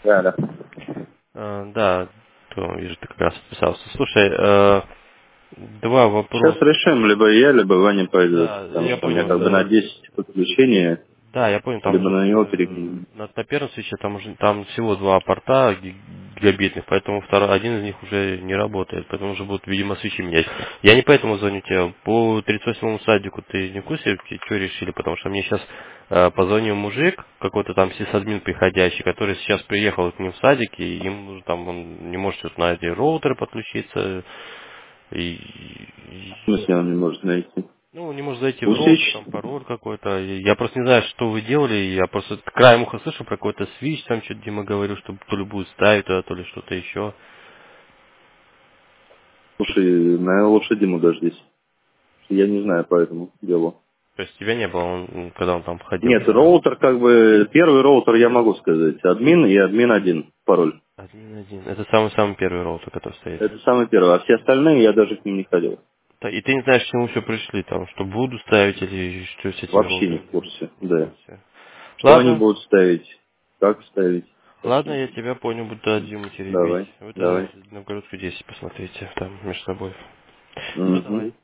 Да, да. Да, то вижу, ты как раз подписался. Слушай, два Сейчас вопроса. решим, либо я, либо Ваня пойдет. Да, Потому я что у меня понял, как бы на да. 10 подключений, Да, я понял, там либо же на него перекинем. на первом свече там уже там всего два порта гигабитных, поэтому один из них уже не работает, поэтому уже будут, видимо, свечи менять. Я не поэтому звоню тебе. По 38-му садику ты не в курсе, что решили? Потому что мне сейчас позвонил мужик, какой-то там сисадмин приходящий, который сейчас приехал к ним в садик, и им нужно там, он не может вот на эти роутеры подключиться, и В смысле он не может найти? ну, не может зайти в роутер, Усечь? там пароль какой-то. Я просто не знаю, что вы делали. Я просто краем уха слышу про какой-то свич, там что-то Дима говорил, что то ли будет ставить туда, то ли что-то еще. Слушай, наверное, лучше Диму дождись. Я не знаю по этому делу. То есть тебя не было, когда он там входил, Нет, не знаю. роутер как бы, первый роутер я могу сказать. Админ и админ один пароль. Один. Это самый-самый первый роутер, который стоит. Это самый первый. А все остальные я даже к ним не ходил. И ты не знаешь, к чему все пришли, там, что буду ставить или что с этими Вообще не роутерами в делать. курсе, Не в да. курсе. Что они Ладно, будут ставить, как ставить. ладно, я тебя понял, буду Диму теребить. Давай, Вы тогда давай. на Новгородскую 10 посмотрите, там, между собой. Все, Угу. давай.